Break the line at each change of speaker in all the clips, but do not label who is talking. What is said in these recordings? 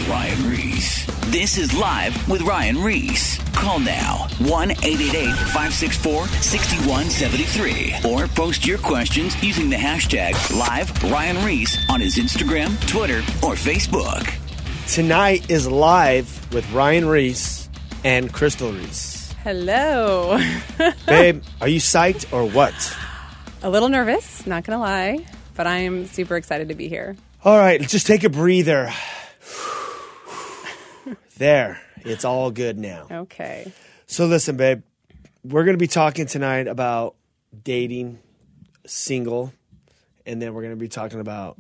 Ryan Reese. This is Live with Ryan Reese. Call now 1-888-564-6173 or post your questions using the hashtag Live Ryan Reese on his Instagram, Twitter, or Facebook.
Tonight is Live with Ryan Reese and Crystal Reese.
Hello.
Babe, are you psyched or what?
A little nervous, not going to lie, but I'm super excited to be here.
All right, let's just take a breather. There, it's all good now.
Okay.
So listen, babe, we're going to be talking tonight about dating, single, and then we're going to be talking about,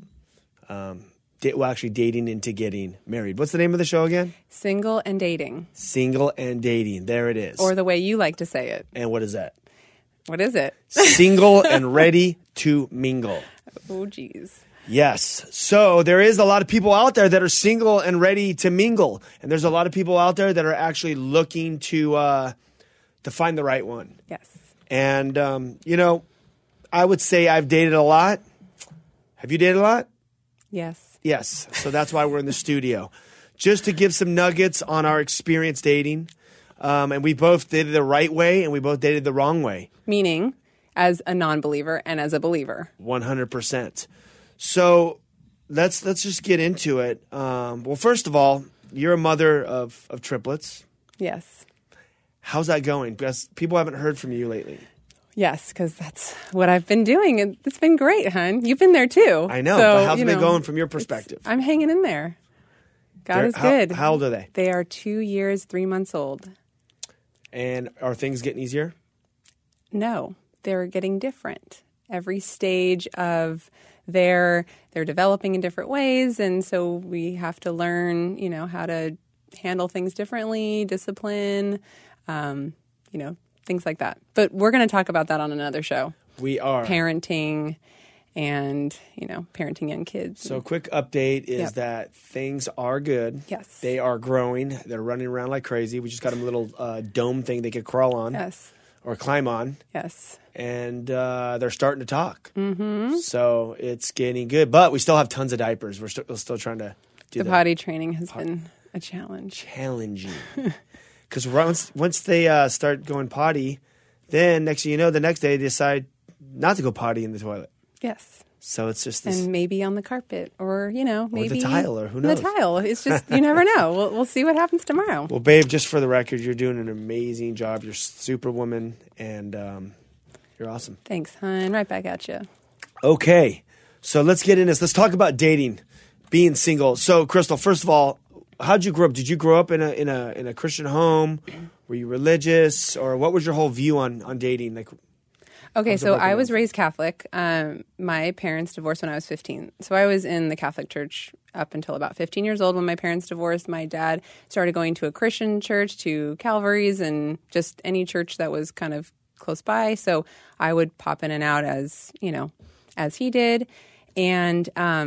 dating into getting married. What's the name of the show again?
Single and dating.
Single and dating. There it is.
Or the way you like to say it.
And what is that?
What is it?
Single and ready to mingle.
Oh, geez.
Yes. So there is a lot of people out there that are single and ready to mingle. And there's a lot of people out there that are actually looking to find the right one.
Yes.
And, I would say I've dated a lot. Have you dated a lot?
Yes.
Yes. So that's why we're in the studio. Just to give some nuggets on our experience dating. And we both did it the right way and we both dated the wrong way.
Meaning as a non-believer and as a believer.
100%. So let's just get into it. Well, first of all, you're a mother of triplets.
Yes.
How's that going? Because people haven't heard from you lately.
Yes, because that's what I've been doing. And it's been great, hon. You've been there too.
I know,
So,
but how's it been going from your perspective?
I'm hanging in there. God is good.
How old are they?
They are 2 years, 3 months old.
And are things getting easier?
No, they're getting different. Every stage of they're developing in different ways, and so we have to learn, how to handle things differently, discipline, things like that. But we're going to talk about that on another show.
We are.
Parenting and, parenting young kids.
So quick update is that things are good.
Yes.
They are growing. They're running around like crazy. We just got them a little dome thing they could crawl on.
Yes.
Or climb on.
Yes.
And they're starting to talk. Mm-hmm. So it's getting good. But we still have tons of diapers. We're still trying to do
the potty training has been a challenge.
Challenging. Because once they start going potty, then next thing you know, the next day they decide not to go potty in the toilet.
Yes.
So it's just this.
And maybe on the carpet or, maybe.
Or the tile or who knows.
The tile. It's just, you never know. We'll see what happens tomorrow.
Well, babe, just for the record, you're doing an amazing job. You're superwoman and you're awesome.
Thanks, hon. Right back at you.
Okay. So let's get into this. Let's talk about dating, being single. So, Crystal, first of all, how'd you grow up? Did you grow up in a Christian home? Were you religious? Or what was your whole view on dating?
Okay, so I was raised Catholic. My parents divorced when I was 15. So I was in the Catholic Church up until about 15 years old when my parents divorced. My dad started going to a Christian church, to Calvary's, and just any church that was kind of close by. So I would pop in and out as he did. And,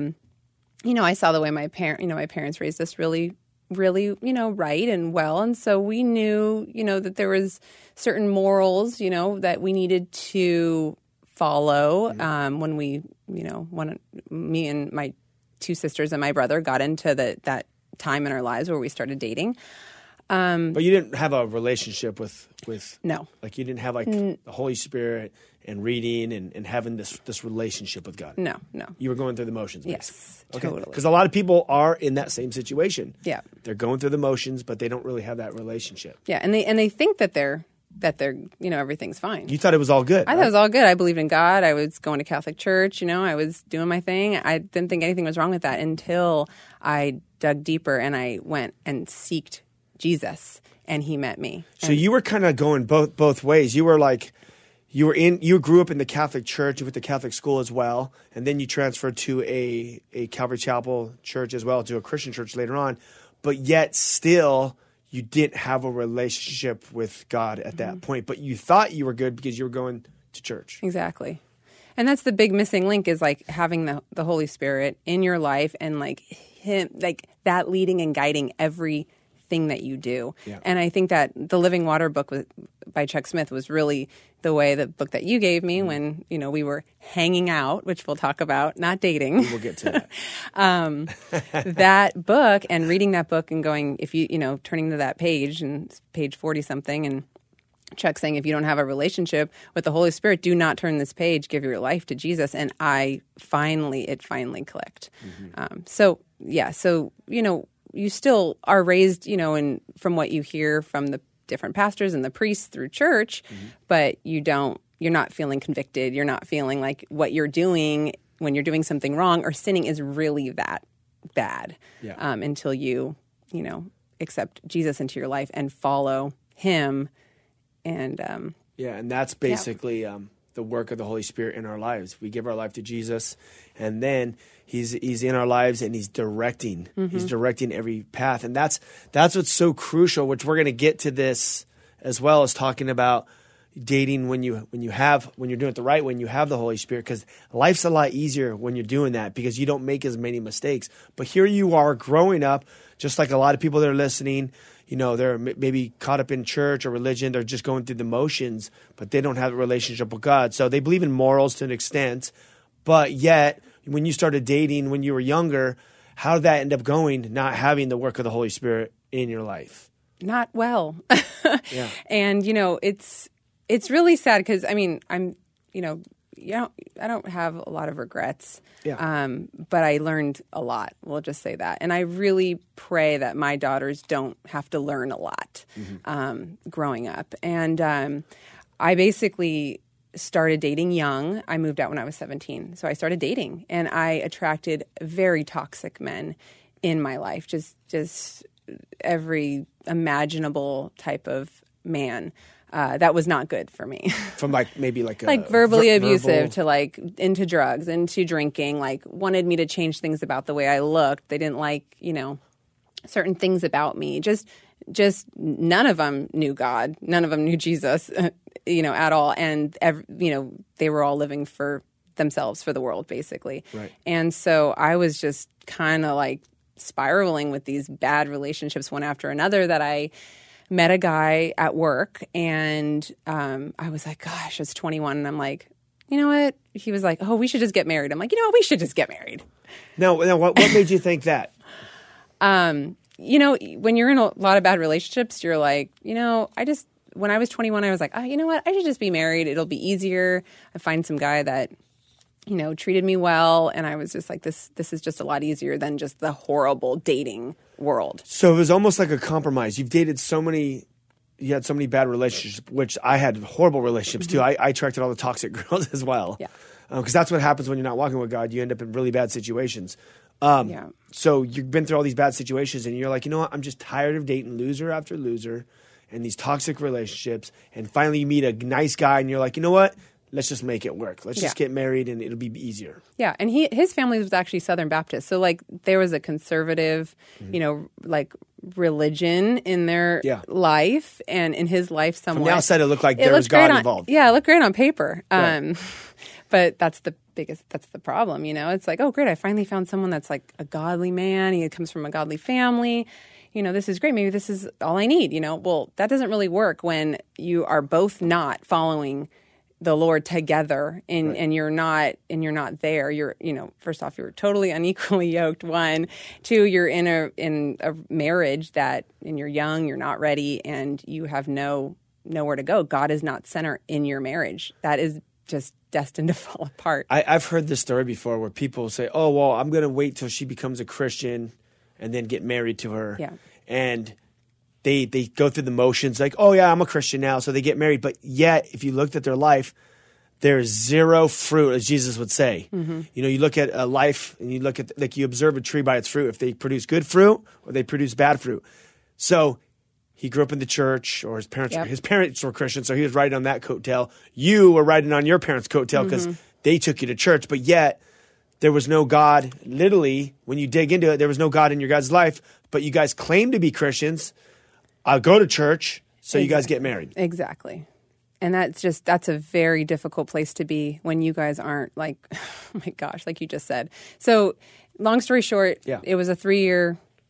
I saw the way my parents raised us really, right and well. And so we knew, that there was certain morals, that we needed to follow when we, when me and my two sisters and my brother got into that time in our lives where we started dating.
But you didn't have a relationship with
no.
Like you didn't have the Holy Spirit and reading and having this relationship with God.
No.
You were going through the motions.
Yes,
okay.
totally.
Because a lot of people are in that same situation.
Yeah.
They're going through the motions, but they don't really have that relationship.
Yeah, and they think that they're everything's fine.
You thought it was all good.
I thought it was all good. I believed in God. I was going to Catholic church. I was doing my thing. I didn't think anything was wrong with that until I dug deeper and I went and seeked Jesus, and he met me.
So you were kind of going both ways. You were like, you grew up in the Catholic church, you went to Catholic school as well, and then you transferred to a Calvary Chapel church as well, to a Christian church later on, but yet still you didn't have a relationship with God at that point. But you thought you were good because you were going to church.
Exactly. And that's the big missing link, is like having the Holy Spirit in your life and like him, like that leading and guiding everything everything that you do.
Yeah.
And I think that the Living Water book by Chuck Smith was really the way, the book that you gave me when, we were hanging out, which we'll talk about, not dating.
We'll get to that.
That book, and reading that book and going, if turning to that page, and it's page 40 something, and Chuck saying, if you don't have a relationship with the Holy Spirit, do not turn this page, give your life to Jesus. And it finally clicked. So you still are raised, and from what you hear from the different pastors and the priests through church, but you're not feeling convicted. You're not feeling like what you're doing when you're doing something wrong or sinning is really that bad until you accept Jesus into your life and follow him. And
and that's basically the work of the Holy Spirit in our lives. We give our life to Jesus, and then he's in our lives, and he's directing. He's directing every path, and that's what's so crucial. Which we're going to get to this as well as talking about dating when you're doing it the right way, when you have the Holy Spirit, because life's a lot easier when you're doing that because you don't make as many mistakes. But here you are growing up, just like a lot of people that are listening. They're maybe caught up in church or religion. They're just going through the motions, but they don't have a relationship with God. So they believe in morals to an extent, but yet when you started dating when you were younger, how did that end up going, not having the work of the Holy Spirit in your life?
Not well.
Yeah.
And, it's really sad because, I don't have a lot of regrets.
Yeah.
But I learned a lot. We'll just say that. And I really pray that my daughters don't have to learn a lot growing up. And I basically started dating young. I moved out when I was 17. So I started dating, and I attracted very toxic men in my life, just every imaginable type of man. That was not good for me.
From maybe
verbally abusive to into drugs, into drinking, wanted me to change things about the way I looked. They didn't like, certain things about me. Just none of them knew God. None of them knew Jesus, at all. And, they were all living for themselves, for the world, basically.
Right.
And so I was just kind of spiraling with these bad relationships one after another that I met a guy at work, and I was like, gosh, I was 21, and I'm like, you know what? He was like, oh, we should just get married. I'm like, we should just get married.
Now what made you think that?
When you're in a lot of bad relationships, you're like, when I was 21, I was like, oh, you know what? I should just be married. It'll be easier. I find some guy that, treated me well, and I was just like, this is just a lot easier than just the horrible dating world.
So it was almost like a compromise. You had so many bad relationships, which I had horrible relationships too. I attracted all the toxic girls as well.
Yeah.
Because that's what happens when you're not walking with God. You end up in really bad situations.
Yeah.
So you've been through all these bad situations, and you're like, you know what? I'm just tired of dating loser after loser and these toxic relationships. And finally you meet a nice guy, and you're like, you know what? Let's just make it work. Let's just get married, and it'll be easier.
Yeah, and his family was actually Southern Baptist. So, there was a conservative, religion in their life, and in his life somewhat.
From the outside, it looked like there was God involved.
Yeah, it looked great on paper.
Right.
But that's the problem, It's like, oh, great, I finally found someone that's like a godly man. He comes from a godly family. This is great. Maybe this is all I need, Well, that doesn't really work when you are both not following the Lord together, and you're not there. You're, first off, you're totally unequally yoked. 1, 2, you're in a marriage and you're young, you're not ready, and you have nowhere to go. God is not center in your marriage. That is just destined to fall apart.
I've heard this story before where people say, oh, well, I'm going to wait till she becomes a Christian and then get married to her.
Yeah.
And they go through the motions like, oh, yeah, I'm a Christian now, so they get married. But yet, if you looked at their life, there's zero fruit, as Jesus would say. Mm-hmm. You look at a life, and you look at, you observe a tree by its fruit, if they produce good fruit or they produce bad fruit. So he grew up in the church, or his parents were Christians, so he was riding on that coattail. You were riding on your parents' coattail because they took you to church, but yet there was no God. Literally, when you dig into it, there was no God in your guys' life, but you guys claim to be Christians. Go to church, so you guys get married.
Exactly. And that's a very difficult place to be when you guys aren't oh my gosh, like you just said. So long story short, it was a 3-year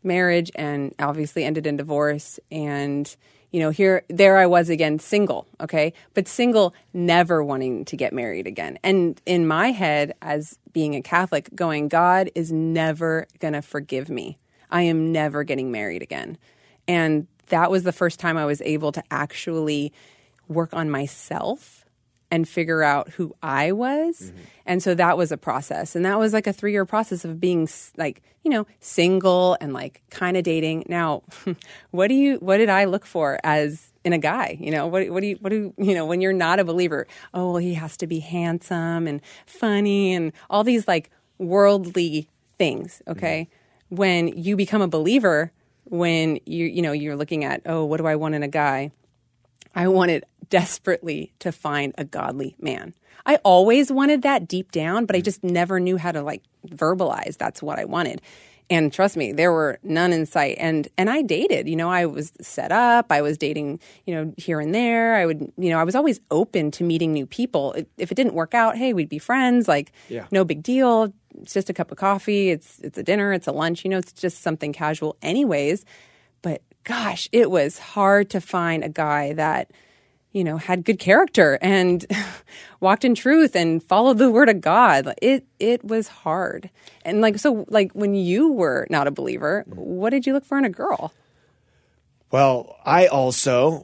marriage and obviously ended in divorce. And, you know, there I was again, single, okay? But single, never wanting to get married again. And in my head, as being a Catholic, going, God is never going to forgive me. I am never getting married again. And that was the first time I was able to actually work on myself and figure out who I was. Mm-hmm. And so that was a process. And that was like a 3-year process of being like, you know, single and like kind of dating. Now, what did I look for as in a guy? You know, what do you know, when you're not a believer? Oh, well, he has to be handsome and funny and all these like worldly things. Okay. Mm-hmm. When you become a believer, when you're looking at, oh, what do I want in a guy? I wanted desperately to find a godly man. I always wanted that deep down, but I just never knew how to like verbalize that's what I wanted. And trust me, there were none in sight. And I dated, you know, I was set up. I was dating, you know, here and there. I was always open to meeting new people. If it didn't work out, hey, we'd be friends. Like, no big deal. It's just a cup of coffee. It's a dinner. It's a lunch. You know, it's just something casual anyways. But gosh, it was hard to find a guy that, you know, had good character and walked in truth and followed the word of God. It was hard. And so when you were not a believer, what did you look for in a girl?
Well, I also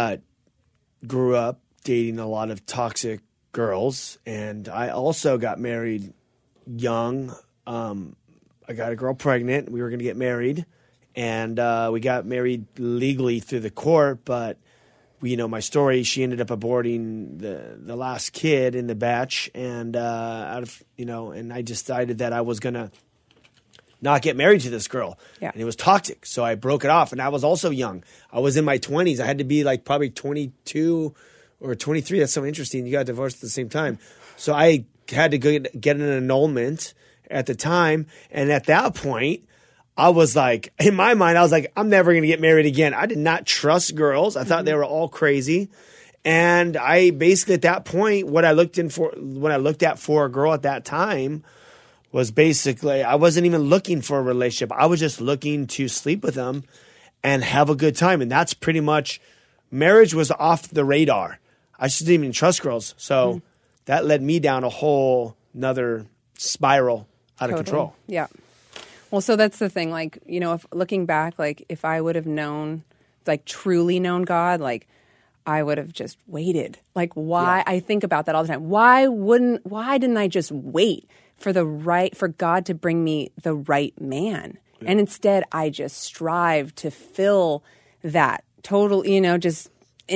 grew up dating a lot of toxic girls, and I also got married young. I got a girl pregnant. We were going to get married, and we got married legally through the court, but you know my story. She ended up aborting the last kid in the batch, and and I decided that I was gonna not get married to this girl. Yeah. And it was toxic, so I broke it off. And I was also young. I was in my 20s. I had to be like probably 22 or 23. That's so interesting. You got divorced at the same time, so I had to get an annulment at the time. And at that point, I was like, in my mind, I was like, I'm never going to get married again. I did not trust girls. I thought they were all crazy. And I basically, at that point, when I looked at for a girl at that time was basically, I wasn't even looking for a relationship. I was just looking to sleep with them and have a good time. And that's pretty much, marriage was off the radar. I just didn't even trust girls. So that led me down a whole nother spiral out of control.
Yeah. Well, so that's the thing, like, you know, if looking back, like if I would have known, like truly known God, like I would have just waited. Like why? Yeah. I think about that all the time. Why didn't I just wait for God to bring me the right man? Yeah. And instead I just strive to fill that total, you know, just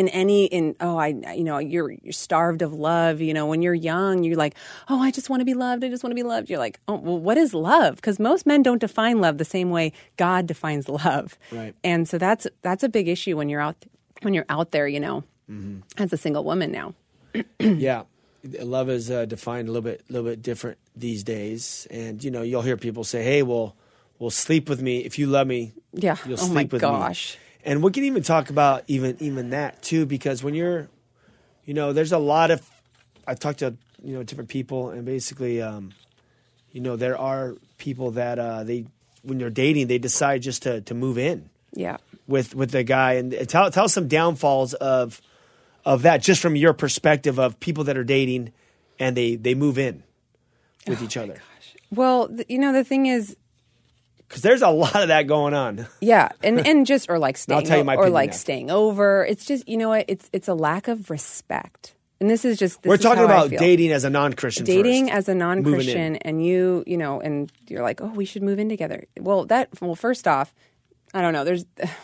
you're starved of love. You know, when you're young, you're like, oh, I just want to be loved. I just want to be loved. You're like, oh, well, what is love? Because most men don't define love the same way God defines love. Right. And so that's a big issue when you're out there, you know, as a single woman now.
Yeah. Love is defined a little bit different these days. And, you know, you'll hear people say, hey, well, sleep with me. If you love me, you'll sleep with me. Oh my gosh. And we can even talk about even that too, because when you're, you know, there's a lot of, I've talked to, you know, different people, and basically, you know, there are people that when you're dating, they decide just to move in, with the guy, and tell some downfalls of that, just from your perspective of people that are dating and they move in with each other.
Gosh. Well, you know, the thing is,
because there's a lot of that going on.
Yeah, and just or like staying over. It's just, you know what? It's a lack of respect. And we're talking about
dating as a non-Christian.
Dating as a non-Christian, and you know, and you're like, oh, we should move in together. Well, first off, I don't know.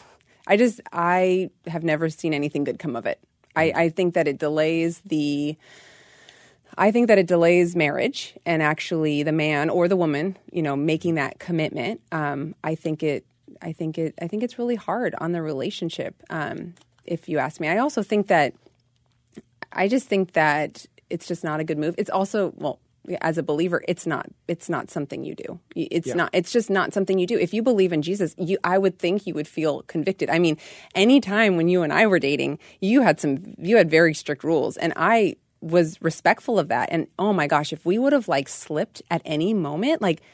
I have never seen anything good come of it. I think that it delays marriage and actually the man or the woman, you know, making that commitment. I think it's really hard on the relationship. If you ask me, I think that it's just not a good move. It's also, well, as a believer, it's not something you do. It's just not something you do. If you believe in Jesus, I would think you would feel convicted. I mean, anytime when you and I were dating, you had very strict rules, and I was respectful of that. And oh my gosh, if we would have like slipped at any moment, like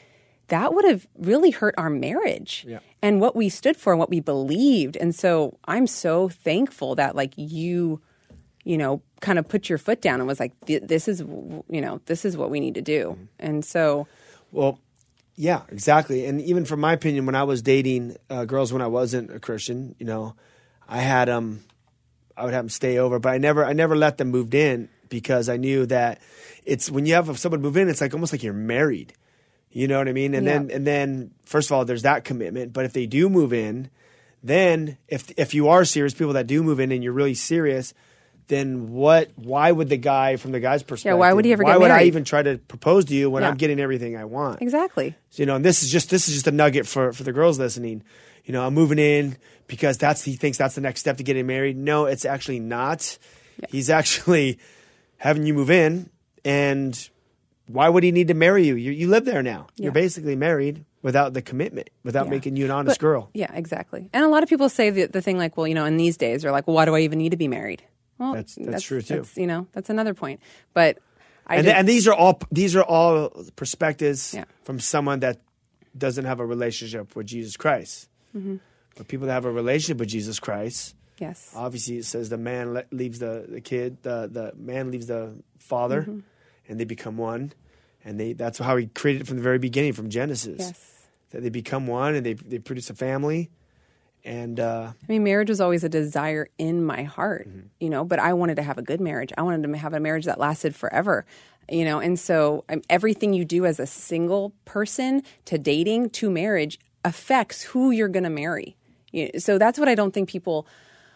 that would have really hurt our marriage and what we stood for and what we believed. And so I'm so thankful that like you know, kind of put your foot down and was like, this is what we need to do. And so.
Well, yeah, exactly. And even from my opinion, when I was dating girls when I wasn't a Christian, you know, I would have them stay over, but I never let them move in, because I knew that it's when you have someone move in, it's like almost like you're married. You know what I mean? And then first of all, there's that commitment. But if they do move in, then if you are serious, people that do move in and you're really serious, then why would the guy, from the guy's perspective,
why would he ever get married?
Why would I even try to propose to you when I'm getting everything I want?
Exactly.
So, you know, and this is just a nugget for the girls listening. You know, I'm moving in because he thinks that's the next step to getting married. No, it's actually not. Yeah. He's actually having you move in, and why would he need to marry you? You live there now. Yeah. You're basically married without the commitment, without making you an honest girl.
Yeah, exactly. And a lot of people say the thing like, well, you know, in these days, they're like, well, why do I even need to be married? Well,
that's true too.
That's, you know, that's another point. But
and these are all perspectives from someone that doesn't have a relationship with Jesus Christ. Mm-hmm. But people that have a relationship with Jesus Christ,
yes,
obviously it says the man leaves the kid, the man leaves the father, and they become one. And that's how he created it from the very beginning, from Genesis. Yes, that they become one and they produce a family. And
I mean, marriage was always a desire in my heart, you know, but I wanted to have a good marriage. I wanted to have a marriage that lasted forever, you know, and so everything you do as a single person to dating to marriage affects who you're going to marry. So that's what I don't think people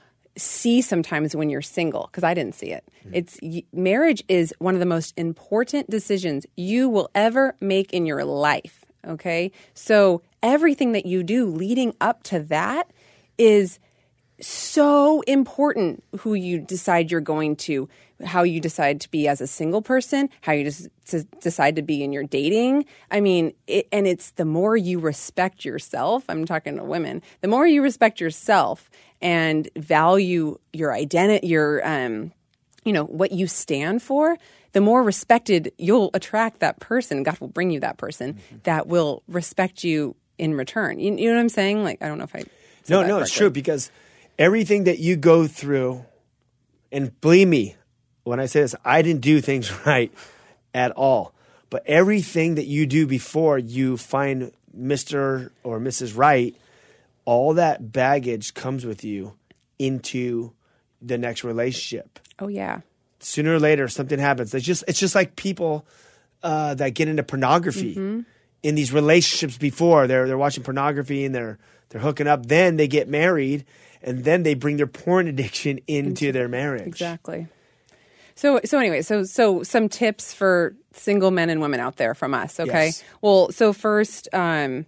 see sometimes when you're single, because I didn't see it. Marriage is one of the most important decisions you will ever make in your life, okay? So everything that you do leading up to that is so important. Who you decide you're going to, how you decide to be as a single person, how you just decide to be in your dating. I mean, and it's the more you respect yourself, I'm talking to women, the more you respect yourself and value your identity, your, you know, what you stand for, the more respected you'll attract that person. God will bring you that person that will respect you in return. You know what I'm saying? Like, I don't know if I said that correctly.
It's true, because everything that you go through, and believe me, when I say this, I didn't do things right at all. But everything that you do before you find Mr. or Mrs. Right, all that baggage comes with you into the next relationship.
Oh, yeah.
Sooner or later, something happens. It's just like people that get into pornography in these relationships before. They're watching pornography and they're hooking up. Then they get married, and then they bring their porn addiction into their marriage.
Exactly. So anyway, so some tips for single men and women out there from us, okay? Yes. Well, so first, the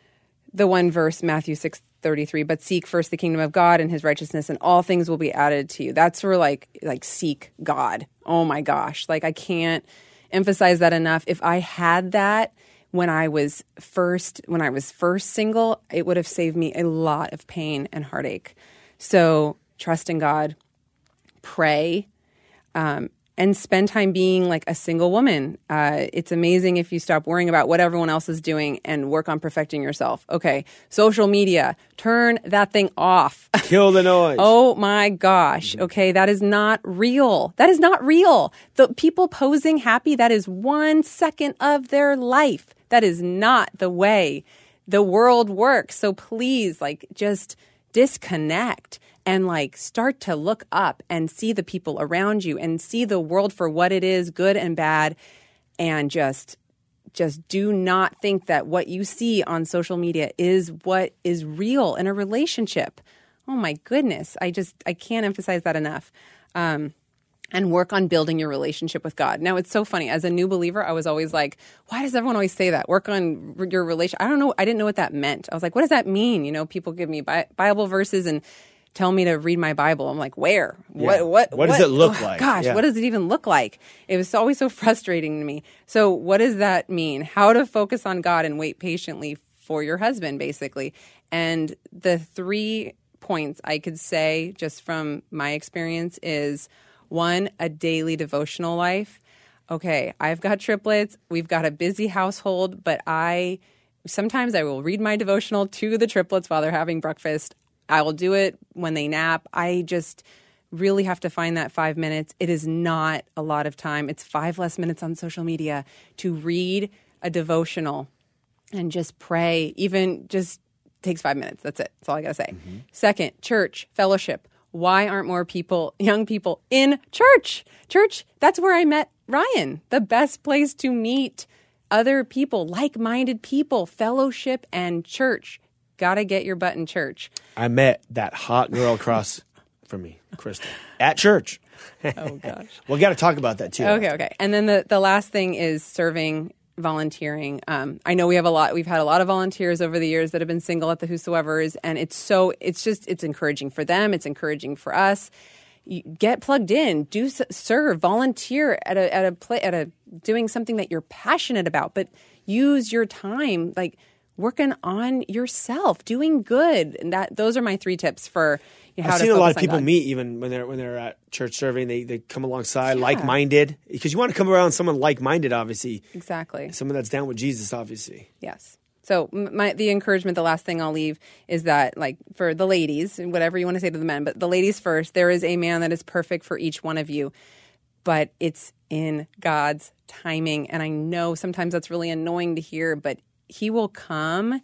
one verse, Matthew 6:33, but seek first the kingdom of God and his righteousness, and all things will be added to you. That's where like seek God. Oh my gosh. Like, I can't emphasize that enough. If I had that when I was first single, it would have saved me a lot of pain and heartache. So trust in God, pray, and spend time being like a single woman. It's amazing if you stop worrying about what everyone else is doing and work on perfecting yourself. Okay, social media, turn that thing off.
Kill the noise.
Oh my gosh. Okay, that is not real. That is not real. The people posing happy, that is 1 second of their life. That is not the way the world works. So please, like, just disconnect and like start to look up and see the people around you and see the world for what it is, good and bad, and just do not think that what you see on social media is what is real in a relationship. Oh my goodness. I can't emphasize that enough. And work on building your relationship with God. Now, it's so funny. As a new believer, I was always like, why does everyone always say that? Work on your relation. I don't know. I didn't know what that meant. I was like, what does that mean? You know, people give me Bible verses and tell me to read my Bible. I'm like, where?
Yeah. What does it look like?
Gosh, what does it even look like? It was always so frustrating to me. So what does that mean? How to focus on God and wait patiently for your husband, basically. And the 3 points I could say just from my experience is, 1, a daily devotional life. Okay, I've got triplets. We've got a busy household, but I sometimes I will read my devotional to the triplets while they're having breakfast. I will do it when they nap. I just really have to find that 5 minutes. It is not a lot of time. It's 5 less minutes on social media to read a devotional and just pray. Even just takes 5 minutes. That's it. That's all I got to say. Mm-hmm. Second, church, fellowship. Why aren't more people, young people, in church? Church, that's where I met Ryan. The best place to meet other people, like-minded people, fellowship and church. Got to get your butt in church.
I met that hot girl across from me, Kristen, at church.
Oh, gosh.
We got to talk about that, too.
Okay. And then the last thing is serving, volunteering. I know we've had a lot of volunteers over the years that have been single at the Whosoevers, and it's encouraging for them. It's encouraging for us. You get plugged in, serve, volunteer at doing something that you're passionate about, but use your time like working on yourself, doing good. And those are my 3 tips for how to focus on God.
I've seen a lot of people meet even when they're at church serving. They come alongside like-minded, because you want to come around someone like-minded, obviously.
Exactly.
Someone that's down with Jesus, obviously.
Yes. So the encouragement, the last thing I'll leave is that, like, for the ladies, and whatever you want to say to the men, but the ladies first, there is a man that is perfect for each one of you, but it's in God's timing. And I know sometimes that's really annoying to hear, but he will come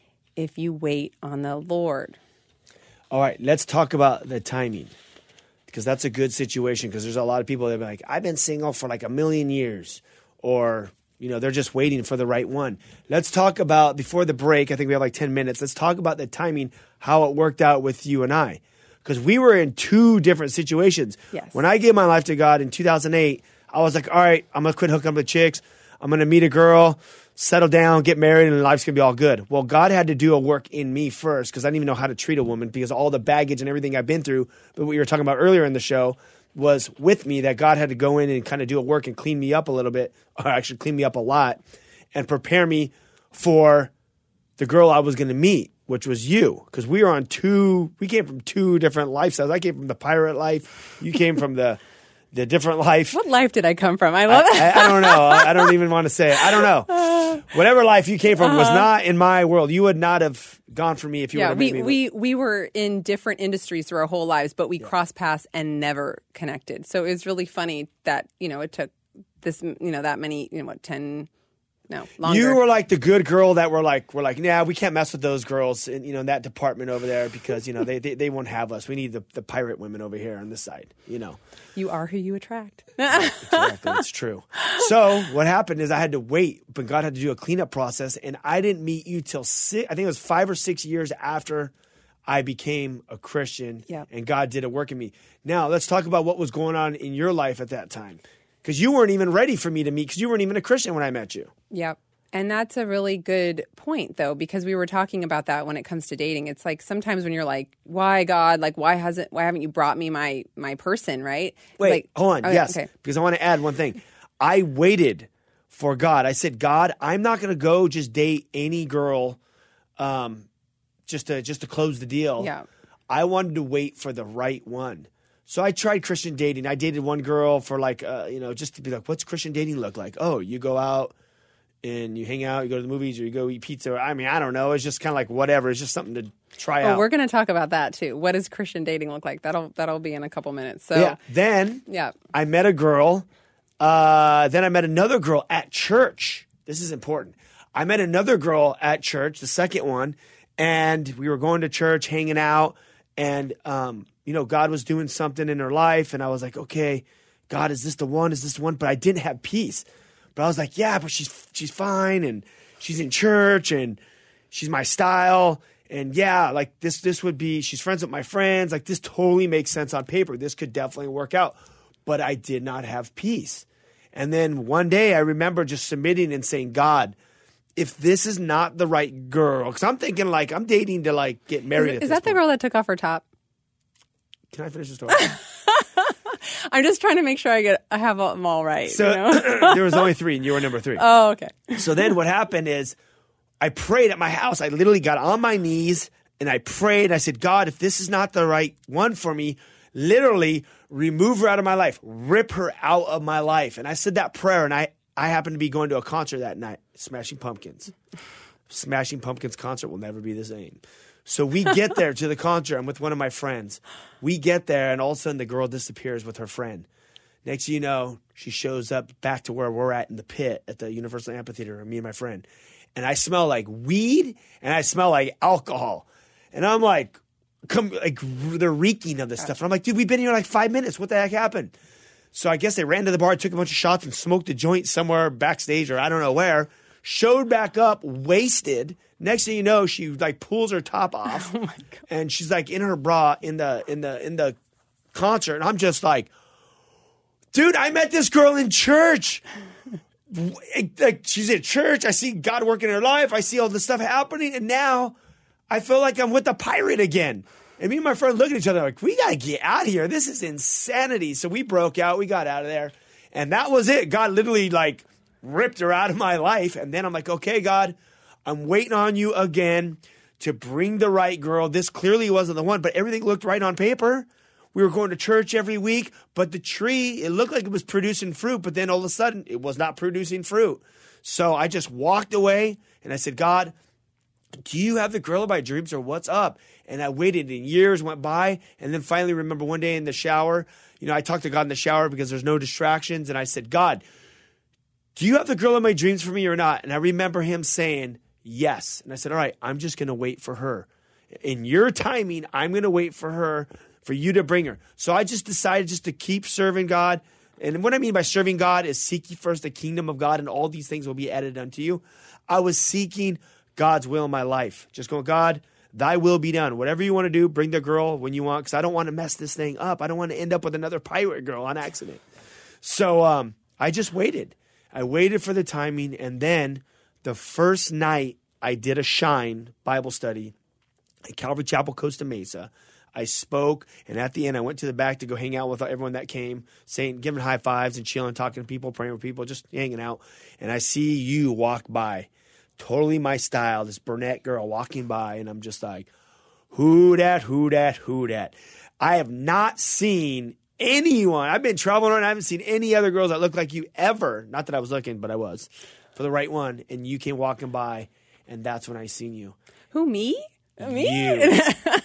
if you wait on the Lord.
All right, let's talk about the timing, because that's a good situation, because there's a lot of people that are like, I've been single for like 1,000,000 years, or they're just waiting for the right one. Let's talk about, before the break, I think we have like 10 minutes, let's talk about the timing, how it worked out with you and I. Because we were in 2 different situations.
Yes.
When I gave my life to God in 2008, I was like, all right, I'm going to quit hooking up with chicks. I'm going to meet a girl, settle down, get married, and life's going to be all good. Well, God had to do a work in me first, because I didn't even know how to treat a woman, because all the baggage and everything I've been through, but what you were talking about earlier in the show, was with me, that God had to go in and kind of do a work and clean me up a little bit, or actually clean me up a lot, and prepare me for the girl I was going to meet, which was you. Because we came from 2 different lifestyles. I came from the pirate life. You came from the different life.
What life did I come from? I love it.
I don't know. I don't even want to say it. I don't know. Whatever life you came from was not in my world. You would not have gone for me if you would have made me.
We were in different industries through our whole lives, but we crossed paths and never connected. So it was really funny that, it took this, that many, 10, no, longer.
You were like the good girl that we're like, nah, we can't mess with those girls in that department over there, because, they won't have us. We need the pirate women over here on this side,
You are who you attract.
Exactly. It's true. So what happened is I had to wait, but God had to do a cleanup process, and I didn't meet you till I think it was 5 or 6 years after I became a Christian, and God did a work in me. Now let's talk about what was going on in your life at that time, because you weren't even ready for me to meet, because you weren't even a Christian when I met you.
Yep. And that's a really good point, though, because we were talking about that when it comes to dating. It's like sometimes when you're like, why, God? Like, why haven't you brought me my person, right?
Wait,
like,
hold on. Yes, okay. Because I want to add one thing. I waited for God. I said, God, I'm not going to go just date any girl just to close the deal.
Yeah.
I wanted to wait for the right one. So I tried Christian dating. I dated one girl for just to be like, what's Christian dating look like? Oh, you go out and you hang out, you go to the movies, or you go eat pizza. I mean, I don't know. It's just kind of like whatever. It's just something to try out.
We're going to talk about that too. What does Christian dating look like? That'll be in a couple minutes. So
Then I met a girl. Then I met another girl at church. This is important. I met another girl at church, the second one, and we were going to church, hanging out, and God was doing something in her life, and I was like, okay, God, is this the one? Is this the one? But I didn't have peace. But I was like, yeah, but she's fine, and she's in church, and she's my style, and like this would be, she's friends with my friends, like this totally makes sense on paper. This could definitely work out. But I did not have peace. And then one day I remember just submitting and saying, God, if this is not the right girl, because I'm thinking like I'm dating to like get married.
Is that the girl that took off her top?
Can I finish the story?
I'm just trying to make sure I have them all right.
So there was only 3, and you were number 3.
Oh, okay.
So then what happened is I prayed at my house. I literally got on my knees and I prayed. I said, God, if this is not the right one for me, literally remove her out of my life, rip her out of my life. And I said that prayer, and I happened to be going to a concert that night, Smashing Pumpkins. Smashing Pumpkins concert will never be the same. So we get there to the concert. I'm with one of my friends. We get there, and all of a sudden the girl disappears with her friend. Next thing you know, she shows up back to where we're at in the pit at the Universal Amphitheater, me and my friend. And I smell like weed, and I smell like alcohol. And I'm like, they're reeking of this stuff. And I'm like, dude, we've been here like 5 minutes. What the heck happened? So I guess they ran to the bar, took a bunch of shots, and smoked a joint somewhere backstage or I don't know where. Showed back up, wasted. Next thing you know, she like pulls her top off, and she's like in her bra in the concert. And I'm just like, dude, I met this girl in church. Like she's in church. I see God working in her life. I see all this stuff happening, and now I feel like I'm with the pirate again. And me and my friend look at each other like, we gotta get out of here. This is insanity. So we broke out. We got out of there, and that was it. God literally like ripped her out of my life, and then I'm like, okay, God, I'm waiting on you again to bring the right girl. This clearly wasn't the one, but everything looked right on paper. We were going to church every week, but the tree, it looked like it was producing fruit, but then all of a sudden it was not producing fruit. So I just walked away and I said, God, do you have the girl of my dreams or what's up? And I waited and years went by, and then finally remember one day in the shower, I talked to God in the shower because there's no distractions. And I said, God, do you have the girl of my dreams for me or not? And I remember him saying, yes. And I said, all right, I'm just going to wait for her. In your timing, I'm going to wait for her, for you to bring her. So I just decided just to keep serving God. And what I mean by serving God is seek ye first the kingdom of God, and all these things will be added unto you. I was seeking God's will in my life. Just going, God, thy will be done. Whatever you want to do, bring the girl when you want, because I don't want to mess this thing up. I don't want to end up with another pirate girl on accident. So I just waited. I waited for the timing, and then the first night I did a Shine Bible study at Calvary Chapel, Costa Mesa. I spoke, and at the end, I went to the back to go hang out with everyone that came, giving high fives and chilling, talking to people, praying with people, just hanging out. And I see you walk by, totally my style, this brunette girl walking by, and I'm just like, who dat, who dat, who dat? I have not seen anyone. I've been traveling around. I haven't seen any other girls that look like you ever. Not that I was looking, but I was for the right one. And you came walking by, and that's when I seen you.
Who, me?
Me?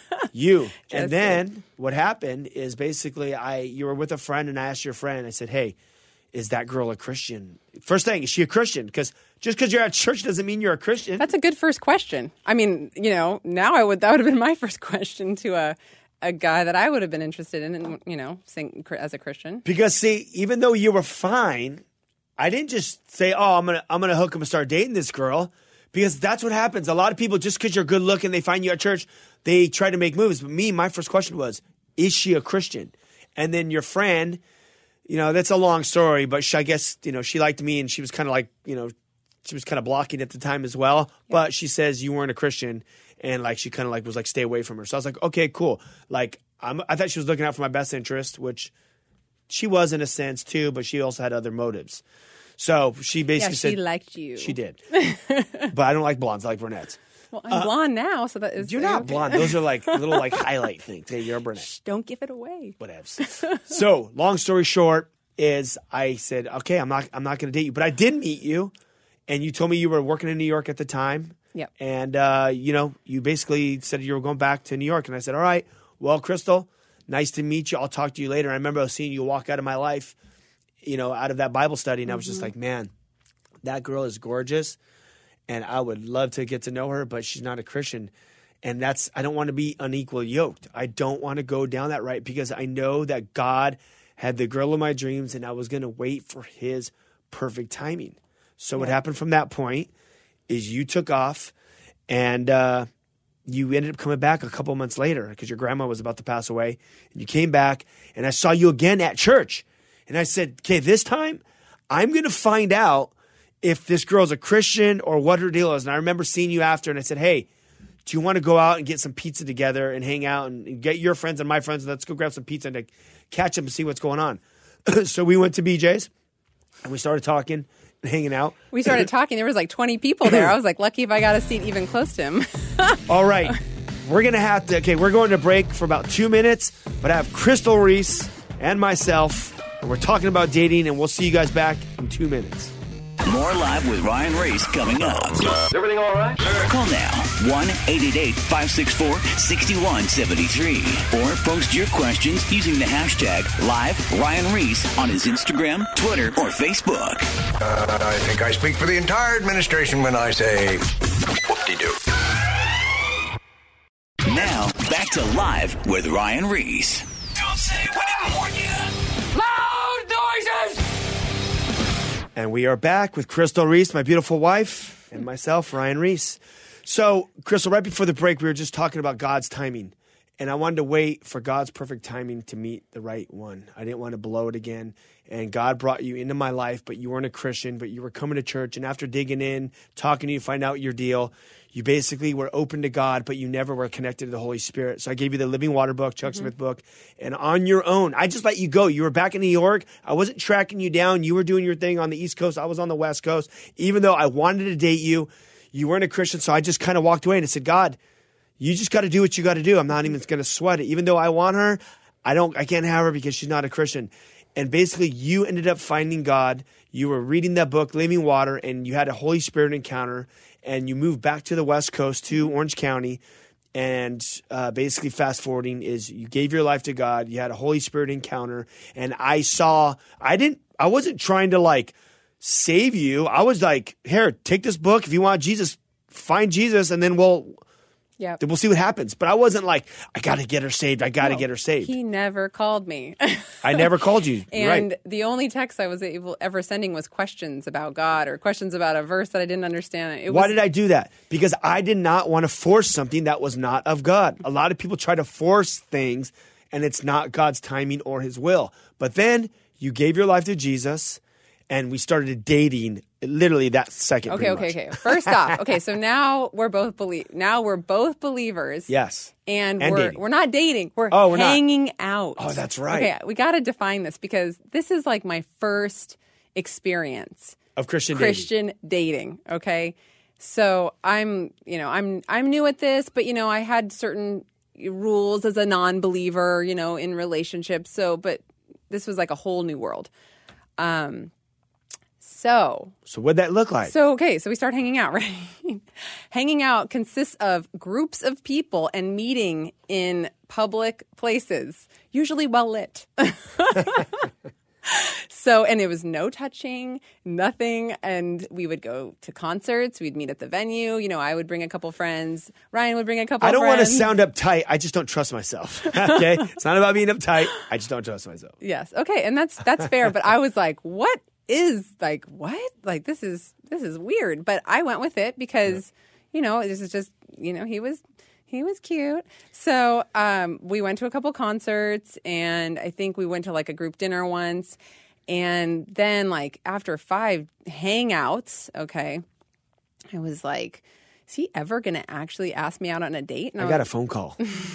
You. And then what happened is basically you were with a friend, and I asked your friend, I said, hey, is that girl a Christian? First thing, is she a Christian? Because just because you're at church doesn't mean you're a Christian.
That's a good first question. I mean, now that would have been my first question to a guy that I would have been interested in, sing as a Christian.
Because see, even though you were fine, I didn't just say, oh, I'm gonna hook him and start dating this girl. Because that's what happens. A lot of people, just because you're good looking, they find you at church, they try to make moves. But my first question was, is she a Christian? And then your friend, that's a long story, but I guess, she liked me, and she was kind of like, she was kind of blocking at the time as well. Yeah. But she says you weren't a Christian, and like she kind of like was like, stay away from her. So I was like, okay, cool. Like I thought she was looking out for my best interest, which she was in a sense too, but she also had other motives. So she basically said...
she liked you.
She did. But I don't like blondes. I like brunettes.
Well, I'm blonde now, so that is...
You're not blonde. Those are like little like highlight things. Hey, you're a brunette.
Shh, don't give it away.
Whatevs. So, long story short is I said, okay, I'm not going to date you. But I did meet you, and you told me you were working in New York at the time.
Yep.
And, you basically said you were going back to New York. And I said, all right, well, Crystal, nice to meet you. I'll talk to you later. I remember seeing you walk out of my life, out of that Bible study, and I was just like, man, that girl is gorgeous, and I would love to get to know her, but she's not a Christian, and I don't want to be unequally yoked. I don't want to go down that right, because I know that God had the girl of my dreams, and I was going to wait for his perfect timing. So what happened from that point is you took off, and you ended up coming back a couple months later because your grandma was about to pass away, and you came back, and I saw you again at church. And I said, okay, this time I'm going to find out if this girl's a Christian or what her deal is. And I remember seeing you after, and I said, hey, do you want to go out and get some pizza together and hang out and get your friends and my friends? Let's go grab some pizza and to catch up and see what's going on. So we went to BJ's, and we started talking and hanging out.
We started talking. There was like 20 people there. I was like, lucky if I got a seat even close to him.
All right. We're going to we're going to break for about 2 minutes, but I have Crystal Reese and myself, and we're talking about dating, and we'll see you guys back in 2 minutes.
More Live with Ryan Reese coming up.
Is everything all right?
Call now 1-888-564-6173 or post your questions using the hashtag #LiveRyanReese on his Instagram, Twitter, or Facebook.
I think I speak for the entire administration when I say whoop-de-doo.
Now, back to Live with Ryan Reese. Don't say we didn't warn you. Loud noises!
And we are back with Crystal Reese, my beautiful wife, and myself, Ryan Reese. So, Crystal, right before the break, we were just talking about God's timing. And I wanted to wait for God's perfect timing to meet the right one. I didn't want to blow it again. And God brought you into my life, but you weren't a Christian, but you were coming to church. And after digging in, talking to you, find out your deal, you basically were open to God, but you never were connected to the Holy Spirit. So I gave you the Living Water book, Chuck Smith book. And on your own, I just let you go. You were back in New York. I wasn't tracking you down. You were doing your thing on the East Coast. I was on the West Coast. Even though I wanted to date you, you weren't a Christian. So I just kind of walked away and I said, God, you just got to do what you got to do. I'm not even going to sweat it. Even though I want her, I can't have her because she's not a Christian. And basically, you ended up finding God. You were reading that book, Living Water, and you had a Holy Spirit encounter. And you moved back to the West Coast to Orange County. And basically, fast forwarding is you gave your life to God. You had a Holy Spirit encounter. And I wasn't trying to like save you. I was like, here, take this book. If you want Jesus, find Jesus, and then we'll see what happens. But I wasn't like, I got to get her saved. I got to get her saved.
He never called me.
I never called you.
And
right.
The only text I was ever sending was questions about God or questions about a verse that I didn't understand.
Why did I do that? Because I did not want to force something that was not of God. A lot of people try to force things, and it's not God's timing or his will. But then you gave your life to Jesus, and we started dating literally that second.
Okay. First off, so now we're both believers.
Yes.
And
dating.
we're not dating. We're hanging out.
Oh, that's right.
Okay, we got to define this because this is like my first experience
of Christian
dating. Okay. So I'm new at this, but I had certain rules as a non-believer, in relationships. So, but this was like a whole new world. So
what'd that look like?
So we start hanging out, right? Hanging out consists of groups of people and meeting in public places, usually well lit. And it was no touching, nothing. And we would go to concerts. We'd meet at the venue. I would bring a couple friends. Ryan would bring a couple friends.
I don't want to sound uptight. I just don't trust myself. Okay? It's not about being uptight. I just don't trust myself.
Yes. Okay. And that's fair. But I was like, what? This is weird, but I went with it because this is just he was cute. So we went to a couple concerts, and I think we went to like a group dinner once, and then like after 5 hangouts, I was like, is he ever going to actually ask me out on a date? And
I got a phone call.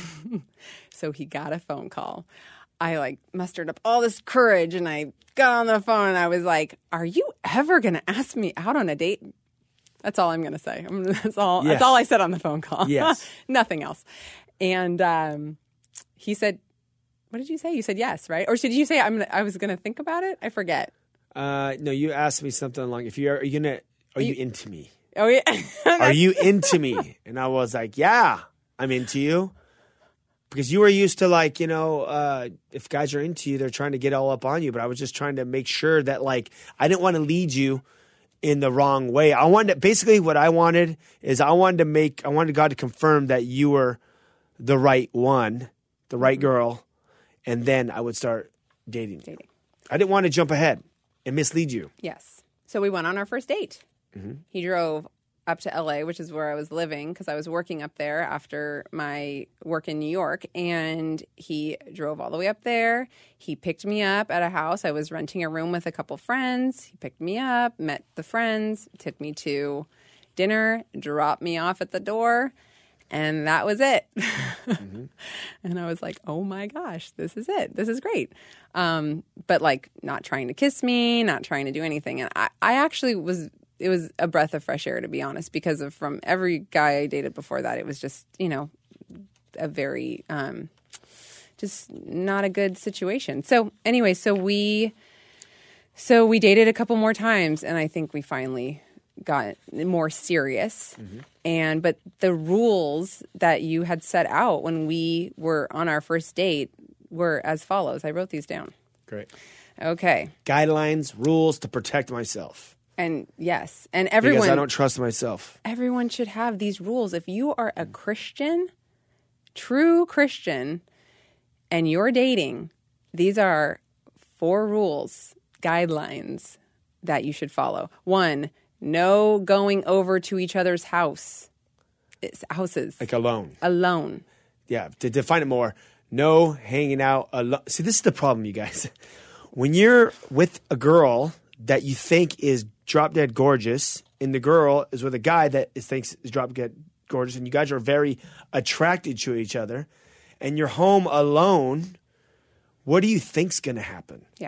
So he got a phone call. I mustered up all this courage, and I got on the phone, and I was like, are you ever going to ask me out on a date? That's all I'm going to say. That's all I said on the phone call.
Yes.
Nothing else. And he said, what did you say? You said yes, right? Or did you say I was going to think about it? I forget.
No, you asked me something along, are you into me?
Oh, yeah.
Are you into me? And I was like, yeah, I'm into you. Because you were used to if guys are into you, they're trying to get all up on you. But I was just trying to make sure that I didn't want to lead you in the wrong way. What I wanted is I wanted God to confirm that you were the right one, the right girl. And then I would start dating. I didn't want to jump ahead and mislead you.
Yes. So we went on our first date.
Mm-hmm.
He drove up to LA, which is where I was living because I was working up there after my work in New York. And he drove all the way up there. He picked me up at a house. I was renting a room with a couple friends. He picked me up, met the friends, took me to dinner, dropped me off at the door. And that was it. Mm-hmm. And I was like, oh my gosh, this is it. This is great. But not trying to kiss me, not trying to do anything. And I actually it was a breath of fresh air, to be honest, because from every guy I dated before that, it was just, a very, just not a good situation. So anyway, so we So we dated a couple more times, and I think we finally got more serious. But the rules that you had set out when we were on our first date were as follows. I wrote these down.
Great.
Okay.
Guidelines, rules to protect myself.
And yes, and everyone,
because I don't trust myself.
Everyone should have these rules. If you are a Christian, true Christian, and you're dating, these are 4 rules, guidelines that you should follow. 1, no going over to each other's houses.
Like alone.
Alone.
Yeah, to define it more, no hanging out alone. See, this is the problem, you guys. When you're with a girl that you think is drop dead gorgeous, and the girl is with a guy that thinks is drop dead gorgeous, and you guys are very attracted to each other, and you're home alone, what do you think's going to happen?
Yeah.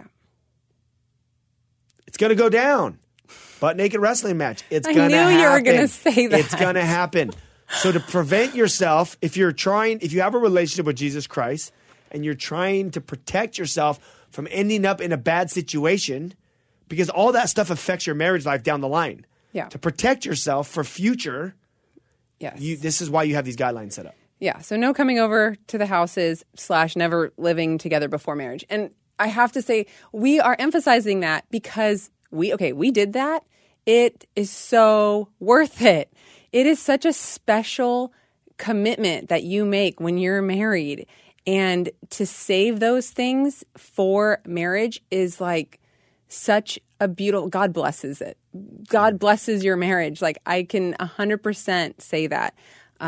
It's going to go down. Butt naked wrestling match. It's going to happen.
I knew you were going to say that.
It's going to happen. So to prevent yourself, if you have a relationship with Jesus Christ and you're trying to protect yourself from ending up in a bad situation, because all that stuff affects your marriage life down the line.
Yeah.
To protect yourself for future,
yes.
This is why you have these guidelines set up.
Yeah. So no coming over to the houses / never living together before marriage. And I have to say, we are emphasizing that because we did that. It is so worth it. It is such a special commitment that you make when you're married. And to save those things for marriage is like such a beautiful, God blesses it. God blesses your marriage. Like I can 100% say that.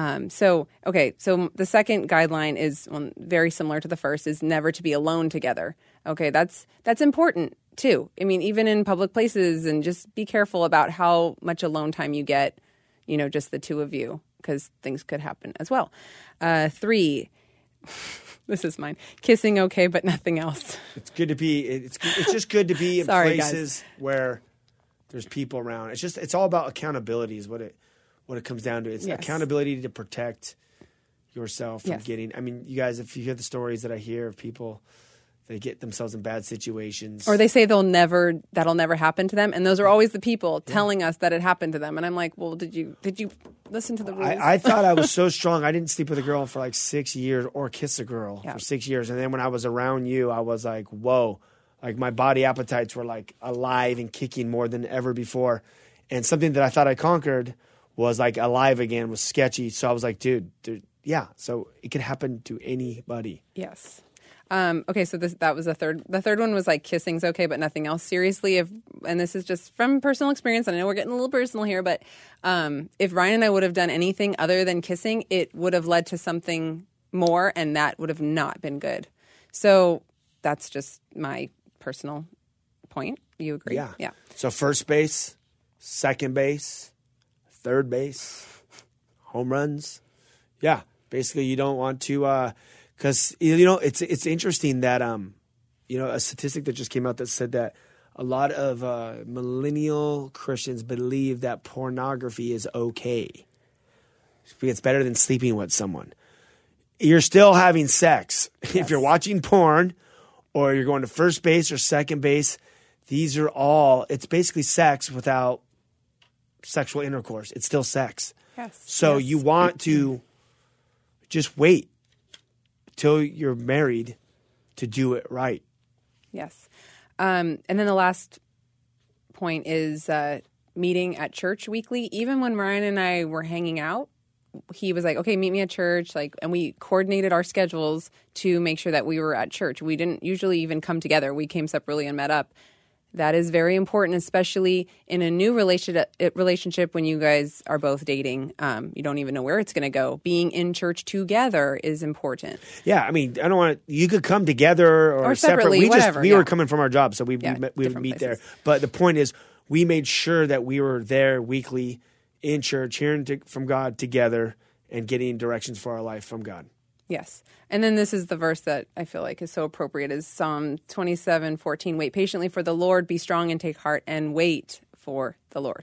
So the second guideline is very similar to the first, is never to be alone together. Okay. That's important too. I mean, even in public places, and just be careful about how much alone time you get, just the two of you, because things could happen as well. 3, this is mine. Kissing okay, but nothing else.
It's good to be. It's just good to be in places where there's people around. It's all about accountability. Is what it comes down to. It's accountability to protect yourself from getting. I mean, you guys, if you hear the stories that I hear of people, they get themselves in bad situations,
or they say that'll never happen to them, and those are always the people telling us that it happened to them. And I'm like, well, did you listen to the rules?
I thought I was so strong. I didn't sleep with a girl for like 6 years, or kiss a girl for 6 years, and then when I was around you, I was like, whoa, like my body appetites were like alive and kicking more than ever before, and something that I thought I conquered was like alive again, was sketchy. So I was like, dude, yeah. So it could happen to anybody.
Yes. Okay, so that was the third. The third one was like kissing's okay, but nothing else. Seriously, and this is just from personal experience, and I know we're getting a little personal here, but if Ryan and I would have done anything other than kissing, it would have led to something more, and that would have not been good. So that's just my personal point. You agree?
Yeah. So first base, second base, third base, home runs. Yeah, basically you don't want to. Because, it's interesting that, a statistic that just came out that said that a lot of millennial Christians believe that pornography is okay. It's better than sleeping with someone. You're still having sex. Yes. If you're watching porn or you're going to first base or second base, it's basically sex without sexual intercourse. It's still sex.
Yes.
So you want to just wait till you're married to do it right.
Yes. And then the last point is meeting at church weekly. Even when Ryan and I were hanging out, he was like, okay, meet me at church. And we coordinated our schedules to make sure that we were at church. We didn't usually even come together. We came separately and met up. That is very important, especially in a new relationship when you guys are both dating. You don't even know where it's going to go. Being in church together is important.
Yeah, I mean, I don't want to. You could come together or
separately, whatever.
We were coming from our job, so we would meet there. But the point is, we made sure that we were there weekly in church, hearing from God together and getting directions for our life from God.
Yes. And then this is the verse that I feel like is so appropriate, is Psalm 27:14. Wait patiently for the Lord, be strong and take heart, and wait for the Lord.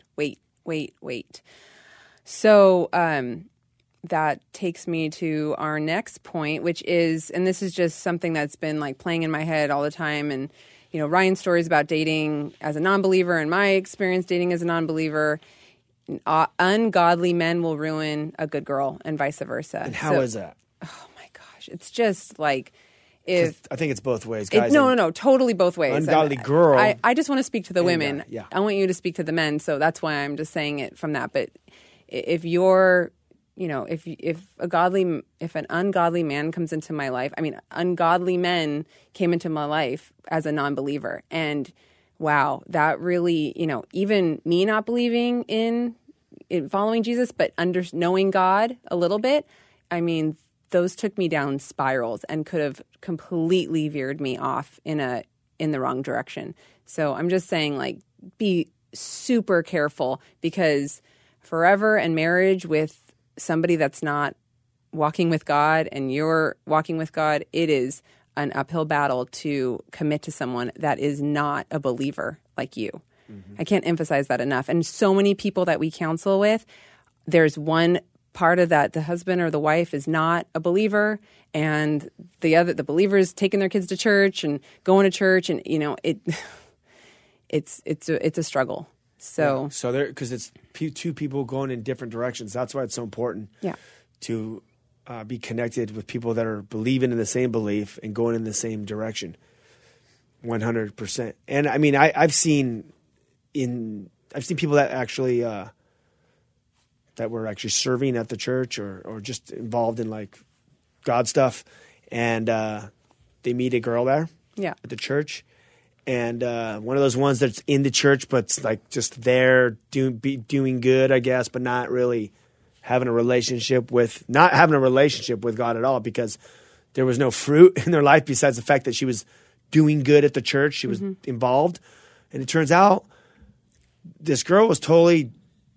Wait. So that takes me to our next point, which is, and this is just something that's been like playing in my head all the time, and Ryan's stories about dating as a non-believer and my experience dating as a non-believer, ungodly men will ruin a good girl and vice versa.
And how is that?
Oh my gosh. It's just like,
I think it's both ways, guys.
No, totally both ways.
Ungodly girl.
I just want to speak to the women.
Yeah.
I want you to speak to the men, so that's why I'm just saying it from that. But if you're, if an ungodly man comes into my life, ungodly men came into my life as a non-believer, and wow, that really, even me not believing in following Jesus, but knowing God a little bit, those took me down spirals and could have completely veered me off in the wrong direction. So I'm just saying, like, be super careful, because forever and marriage with somebody that's not walking with God and you're walking with God, it is an uphill battle to commit to someone that is not a believer like you. Mm-hmm. I can't emphasize that enough. And so many people that we counsel with, there's one part of that, the husband or the wife is not a believer, and the believer is taking their kids to church and going to church, and it's a struggle. So
there, because it's two people going in different directions. That's why it's so important.
Yeah.
To be connected with people that are believing in the same belief and going in the same direction. 100%. And I've seen people that actually that were actually serving at the church or just involved in like God stuff, and they meet a girl there at the church, and one of those ones that's in the church but's like just there doing good, I guess, but not really having a relationship with God at all, because there was no fruit in their life besides the fact that she was doing good at the church. She was involved, and it turns out this girl was totally,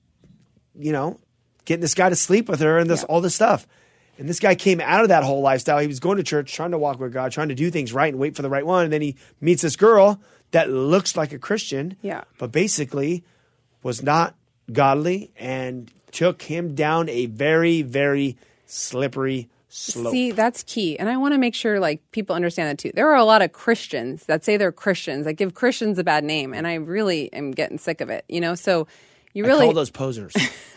getting this guy to sleep with her and all this stuff. And this guy came out of that whole lifestyle. He was going to church, trying to walk with God, trying to do things right and wait for the right one. And then he meets this girl that looks like a Christian, but basically was not godly, and took him down a very, very slippery slope.
See, that's key. And I want to make sure people understand that too. There are a lot of Christians that say they're Christians, that give Christians a bad name. And I really am getting sick of it, So you really
I call those posers.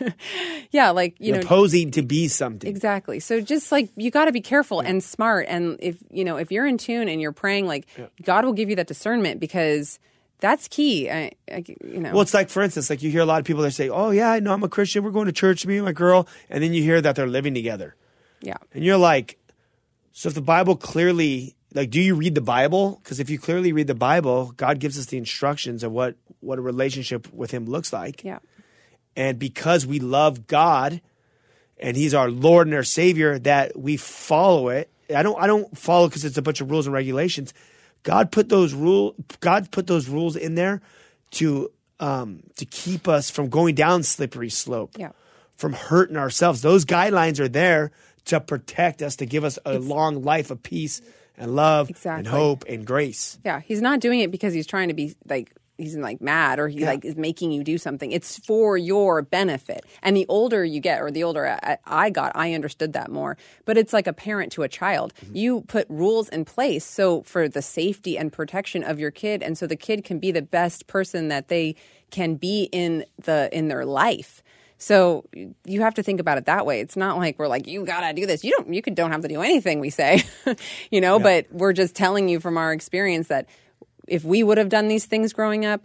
Yeah,
They're posing to be something.
Exactly. So just you got to be careful and smart. And if you're in tune and you're praying, God will give you that discernment, because that's key.
Well, it's like, for instance, you hear a lot of people that say, "Oh yeah, I know I'm a Christian. We're going to church, me and my girl," and then you hear that they're living together.
Yeah.
And you're like, so if the Bible clearly, do you read the Bible? Because if you clearly read the Bible, God gives us the instructions of what a relationship with Him looks like.
Yeah.
And because we love God and He's our Lord and our Savior, that we follow it. I don't follow because it's a bunch of rules and regulations. God put those rules in there to keep us from going down slippery slope, from hurting ourselves. Those guidelines are there to protect us, to give us a long life of peace and love and hope and grace.
Yeah, He's not doing it because He's trying to be he's mad, or he is making you do something. It's for your benefit. And the older you get, or the older I got, I understood that more. But it's like a parent to a child. Mm-hmm. You put rules in place so for the safety and protection of your kid, and so the kid can be the best person that they can be in their life. So you have to think about it that way. It's not like we're like, you gotta do this. You don't have to do anything we say, But we're just telling you from our experience that if we would have done these things growing up,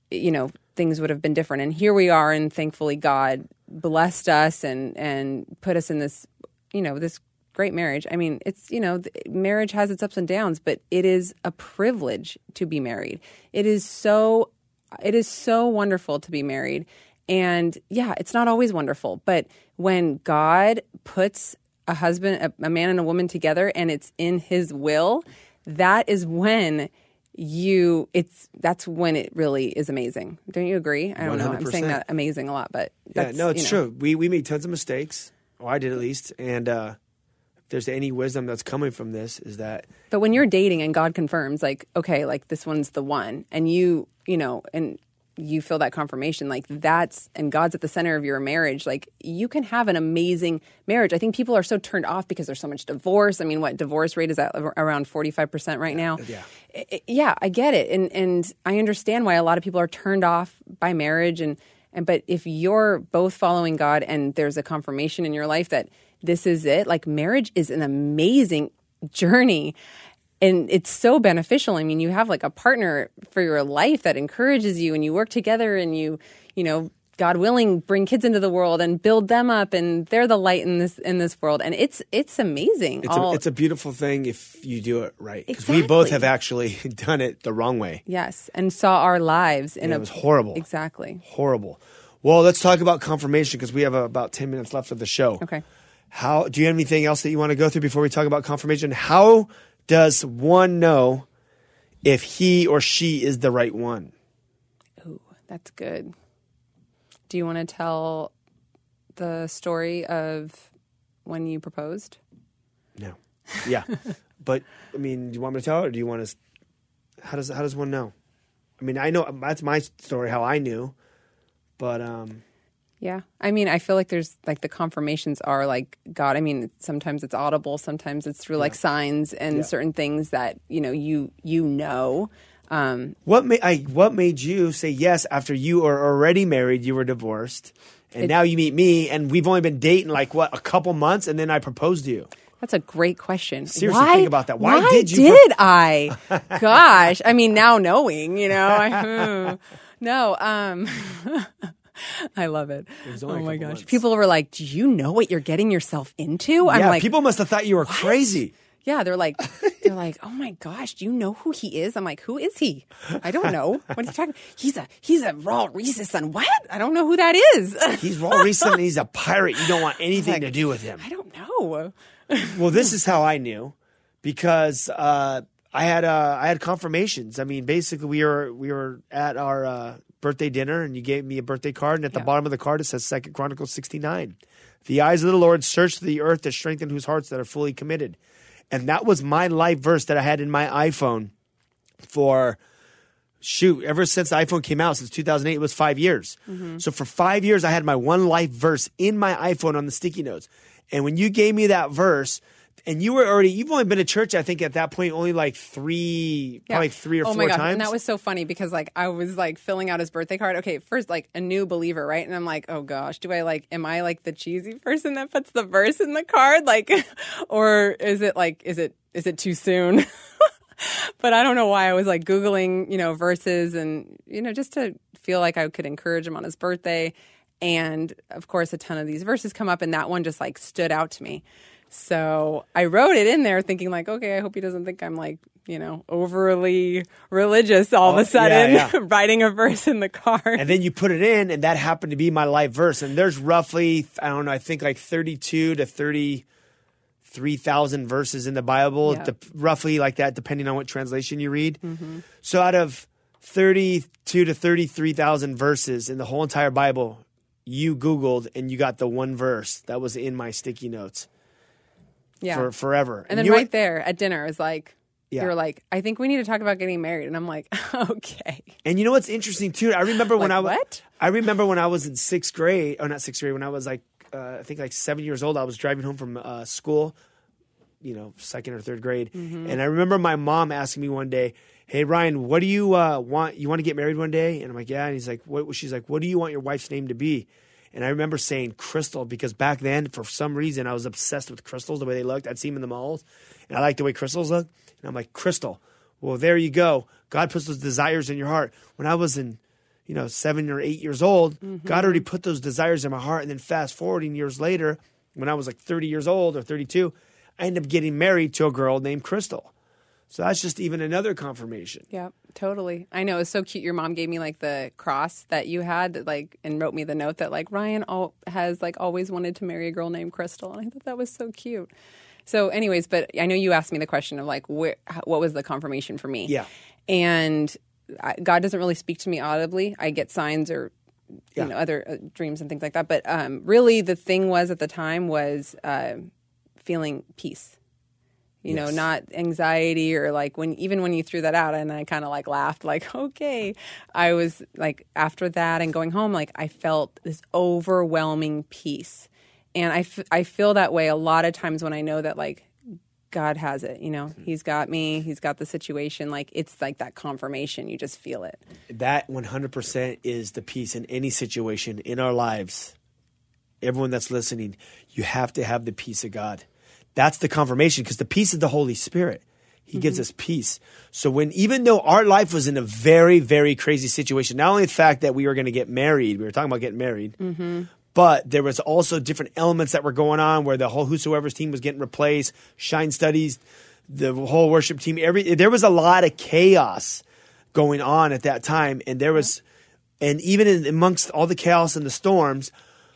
things would have been different. And here we are, and thankfully God blessed us and put us in this, this great marriage. It's, marriage has its ups and downs, but it is a privilege to be married. It is so wonderful to be married. And it's not always wonderful, but when God puts a man and a woman together and it's in His will, that is when that's when it really is amazing. Don't you agree? I don't 100%. Know. I'm saying that amazing a lot, but
it's true. We made tons of mistakes. Or I did, at least. And if there's any wisdom that's coming from this, is that.
But when you're dating and God confirms, okay, this one's the one, and and you feel that confirmation, like and God's at the center of your marriage, like you can have an amazing marriage. I think people are so turned off because there's so much divorce. I mean, divorce rate is at around 45% right now.
Yeah.
I get it. And I understand why a lot of people are turned off by marriage. But if you're both following God and there's a confirmation in your life that this is it, like marriage is an amazing journey. And it's so beneficial. I mean, you have like a partner for your life that encourages you, and you work together, and you know, God willing, bring kids into the world and build them up, and they're the light in this world. And it's amazing.
It's a beautiful thing if you do it right. Because
Exactly.
we both have actually done it the wrong way.
Yes, and saw our lives in
It was horrible.
Exactly.
Horrible. Well, let's talk about confirmation because we have about 10 minutes left of the show.
Okay.
Do you have anything else that you want to go through before we talk about confirmation? How does one know if he or she is the right one?
Ooh, that's good. Do you want to tell the story of when you proposed?
No. Yeah. But, I mean, do you want me to tell it, or do you want to – how does one know? I mean, I know – that's my story, how I knew. But
yeah. I mean, I feel like there's like the confirmations are like God. I mean, sometimes it's audible, sometimes it's through like signs and certain things that, you know.
What made you say yes after you are already married, you were divorced, and now you meet me, and we've only been dating like a couple months, and then I proposed to you?
That's a great question.
Seriously, think about that. Why did you?
Did I? Gosh, I mean, now knowing, No, I love it.
Oh
my gosh. People were like, do you know what you're getting yourself into? I'm like,
people must have thought you were crazy.
Yeah, they're like, oh my gosh, do you know who he is? I'm like, who is he? I don't know. What are you talking about? He's a Raul Reese's son. What? I don't know who that is.
He's Raul Reese's son and he's a pirate. You don't want anything to do with him.
I don't know.
Well, this is how I knew because I had confirmations. I mean, basically we were at our birthday dinner, and you gave me a birthday card, and at the bottom of the card it says 2 Chronicles 69. The eyes of the Lord search the earth to strengthen whose hearts that are fully committed. And that was my life verse that I had in my iPhone for ever since the iPhone came out, since 2008, it was 5 years. Mm-hmm. So for 5 years I had my one life verse in my iPhone on the sticky notes. And when you gave me that verse, and you've only been to church, I think at that point, only like three or four
my gosh.
times.
And that was so funny because like I was like filling out his birthday card. Okay, first like a new believer, right? And I'm like, oh gosh, am I like the cheesy person that puts the verse in the card? Like, or is it too soon? But I don't know why I was like Googling, verses and, just to feel like I could encourage him on his birthday. And of course, a ton of these verses come up, and that one just like stood out to me. So I wrote it in there thinking like, okay, I hope he doesn't think I'm like, overly religious all of a sudden, writing a verse in the card.
And then you put it in, and that happened to be my life verse. And there's roughly, I don't know, I think like 32 to 33,000 verses in the Bible, roughly like that, depending on what translation you read. Mm-hmm. So out of 32 to 33,000 verses in the whole entire Bible, you Googled and you got the one verse that was in my sticky notes. For forever.
And then right there at dinner, it was like, you were like, I think we need to talk about getting married. And I'm like, okay.
And you know what's interesting too? I remember when
what?
I remember when I was in sixth grade, or not sixth grade, when I was like, I think like 7 years old, I was driving home from school, second or third grade. Mm-hmm. And I remember my mom asking me one day, hey, Ryan, what do you want? You want to get married one day? And I'm like, yeah. And he's like, what? She's like, what do you want your wife's name to be? And I remember saying Crystal because back then, for some reason, I was obsessed with crystals, the way they looked. I'd see them in the malls, and I liked the way crystals look. And I'm like, Crystal. Well, there you go. God puts those desires in your heart. When I was in, 7 or 8 years old, God already put those desires in my heart. And then fast forwarding years later, when I was like 30 years old or 32, I ended up getting married to a girl named Crystal. So that's just even another confirmation.
Yeah, totally. I know. It was so cute. Your mom gave me like the cross that you had and wrote me the note that like Ryan has like always wanted to marry a girl named Crystal. And I thought that was so cute. So anyways, but I know you asked me the question of like, what was the confirmation for me?
Yeah.
And God doesn't really speak to me audibly. I get signs or other dreams and things like that. But really the thing was at the time was feeling peace. you know, not anxiety or like even when you threw that out, and I kind of like laughed like, okay, I was like, after that and going home, like I felt this overwhelming peace. And I feel that way a lot of times when I know that like God has it, you know, he's got me, he's got the situation. Like it's like that confirmation. You just feel it.
That 100% is the peace in any situation in our lives. Everyone that's listening, you have to have the peace of God. That's the confirmation, because the peace of the Holy Spirit. He gives us peace. So even though our life was in a very, very crazy situation, not only the fact that we were going to get married, we were talking about getting married, but there was also different elements that were going on where the whole Whosoever's team was getting replaced, Shine Studies, the whole worship team, there was a lot of chaos going on at that time. And and even amongst all the chaos and the storms,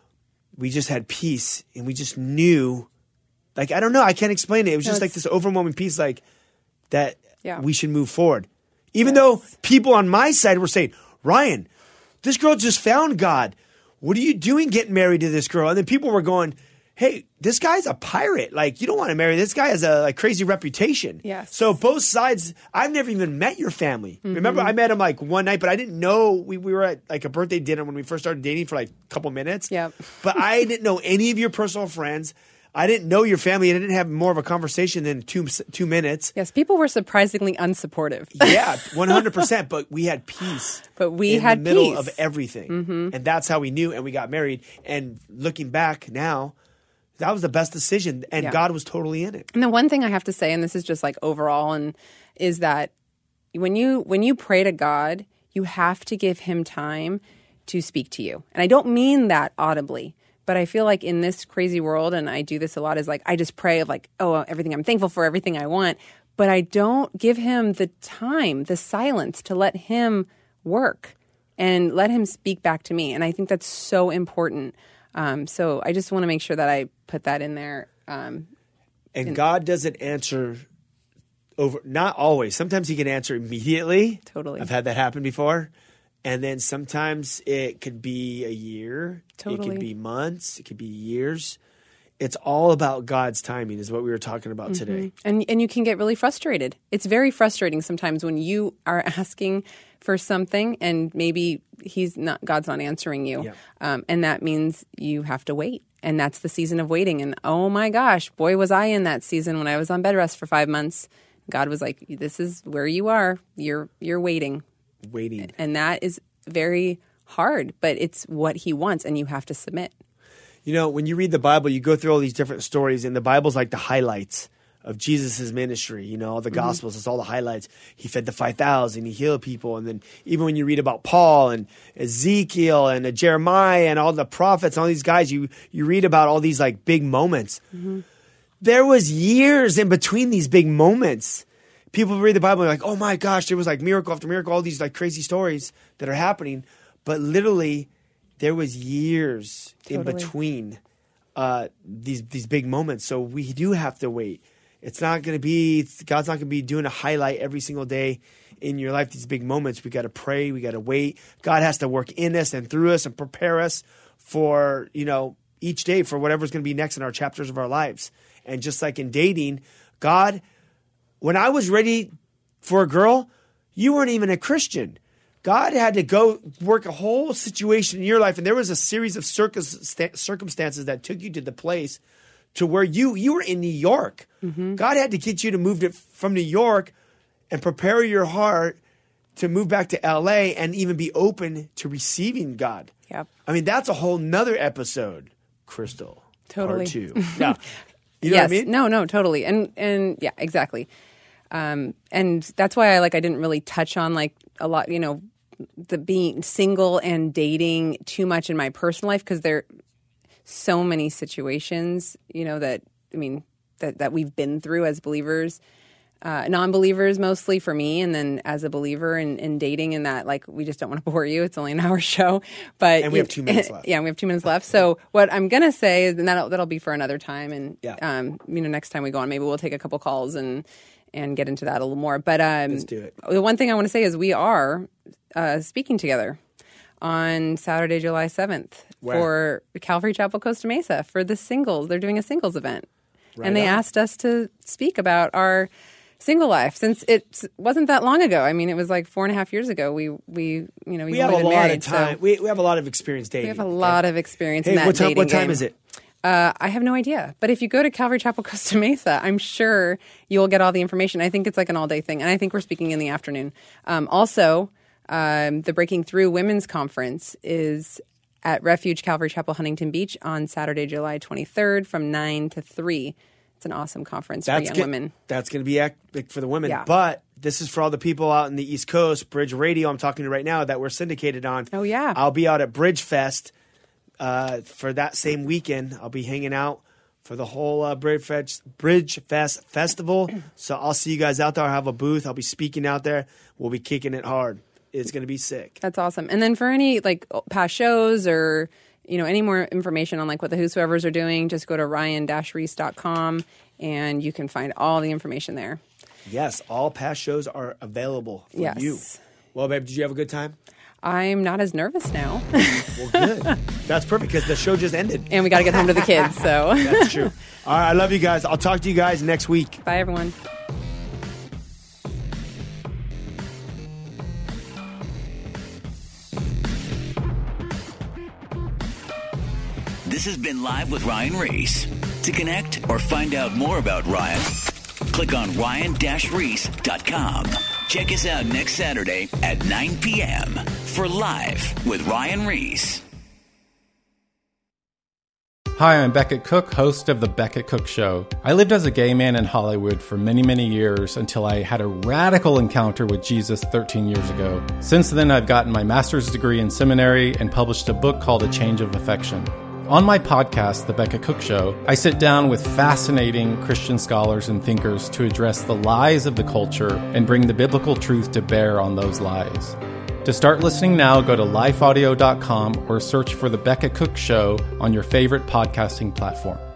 we just had peace, and we just knew, like, I don't know, I can't explain it. It was just like this overwhelming peace, like that we should move forward. Even though people on my side were saying, Ryan, this girl just found God. What are you doing getting married to this girl? And then people were going, hey, this guy's a pirate. Like, you don't want to marry this guy. Has a crazy reputation.
Yes.
So both sides, I've never even met your family. Remember, I met him like one night, but I didn't know. We were at like a birthday dinner when we first started dating for like a couple minutes.
Yep.
But I didn't know any of your personal friends. I didn't know your family. I didn't have more of a conversation than 2 minutes.
Yes, people were surprisingly unsupportive.
Yeah, 100%. But we had peace.
But we
in
had
the middle
peace.
of everything. And that's how we knew, and we got married. And looking back now, that was the best decision, and God was totally in it.
And the one thing I have to say, and this is just like overall, and is that when you pray to God, you have to give him time to speak to you. And I don't mean that audibly. But I feel like in this crazy world, and I do this a lot, is like I just pray of like, oh, everything, I'm thankful for everything I want. But I don't give him the time, the silence to let him work and let him speak back to me. And I think that's so important. So I just want to make sure that I put that in there.
And God doesn't answer not always. Sometimes he can answer immediately.
Totally.
I've had that happen before. And then sometimes it could be a year.
Totally.
It could be months. It could be years. It's all about God's timing is what we were talking about today.
And you can get really frustrated. It's very frustrating sometimes when you are asking for something and maybe God's not answering you.
Yeah.
And that means you have to wait. And that's the season of waiting. And oh my gosh, boy, was I in that season when I was on bed rest for 5 months. God was like, this is where you are. You're waiting. And that is very hard, but it's what he wants, and you have to submit.
You know, when you read the Bible, you go through all these different stories, and the Bible's like the highlights of Jesus' ministry. You know, all the Gospels, it's all the highlights. He fed the 5,000, he healed people. And then even when you read about Paul and Ezekiel and Jeremiah and all the prophets and all these guys, you read about all these like big moments. There was years in between these big moments. People read the Bible and they're like, oh my gosh, there was like miracle after miracle, all these like crazy stories that are happening. But literally, there was years in between these big moments. So we do have to wait. It's not going to be, God's not going to be doing a highlight every single day in your life, these big moments. We got to pray. We got to wait. God has to work in us and through us and prepare us for, you know, each day for whatever's going to be next in our chapters of our lives. And just like in dating, God, when I was ready for a girl, you weren't even a Christian. God had to go work a whole situation in your life, and there was a series of circumstances that took you to the place to where you were in New York. God had to get you to move from New York and prepare your heart to move back to LA and even be open to receiving God.
Yep.
I mean, that's a whole nother episode, Crystal.
Totally.
Part 2. Yeah. You know what I mean?
No, totally. And yeah, exactly. And that's why I didn't really touch on like a lot, you know, the being single and dating too much in my personal life, because there are so many situations, you know, that we've been through as believers, non-believers mostly for me, and then as a believer in dating, and that like we just don't want to bore you. It's only an hour show, but
and we have 2 minutes left.
Yeah, we have 2 minutes left. So what I'm gonna say is, and that'll be for another time, and you know, next time we go on, maybe we'll take a couple calls and get into that a little more. But
let's do it.
The one thing I want to say is we are speaking together on Saturday, July 7th for Calvary Chapel, Costa Mesa for the singles. They're doing a singles event. and they asked us to speak about our single life, since it wasn't that long ago. I mean, it was like 4.5 years ago. We
have a lot of time. We have a lot of experience dating.
We have a lot of experience in that dating game.
What time is it?
I have no idea. But if you go to Calvary Chapel Costa Mesa, I'm sure you'll get all the information. I think it's like an all-day thing, and I think we're speaking in the afternoon. Also, the Breaking Through Women's Conference is at Refuge Calvary Chapel, Huntington Beach on Saturday, July 23rd from 9 to 3. It's an awesome conference for young women.
That's going to be epic for the women.
Yeah.
But this is for all the people out in the East Coast, Bridge Radio I'm talking to right now, that we're syndicated on.
Oh, yeah.
I'll be out at Bridge Fest for that same weekend. I'll be hanging out for the whole Bridge Fest Festival. So I'll see you guys out there. I'll have a booth. I'll be speaking out there. We'll be kicking it hard. It's going to be sick.
That's awesome. And then for any like past shows or any more information on like what the Whosoevers are doing, just go to ryan-reese.com and you can find all the information there.
Yes, all past shows are available for you. Well, babe, did you have a good time?
I'm not as nervous now.
Well, good. That's perfect because the show just ended.
And we got to get home to the kids, so.
That's true. All right, I love you guys. I'll talk to you guys next week.
Bye, everyone.
This has been Live with Ryan Reese. To connect or find out more about Ryan, click on ryan-reese.com. Check us out next Saturday at 9 p.m. for Live with Ryan Reese.
Hi, I'm Beckett Cook, host of The Beckett Cook Show. I lived as a gay man in Hollywood for many, many years until I had a radical encounter with Jesus 13 years ago. Since then, I've gotten my master's degree in seminary and published a book called A Change of Affection. On my podcast, The Beckett Cook Show, I sit down with fascinating Christian scholars and thinkers to address the lies of the culture and bring the biblical truth to bear on those lies. To start listening now, go to lifeaudio.com or search for The Beckett Cook Show on your favorite podcasting platform.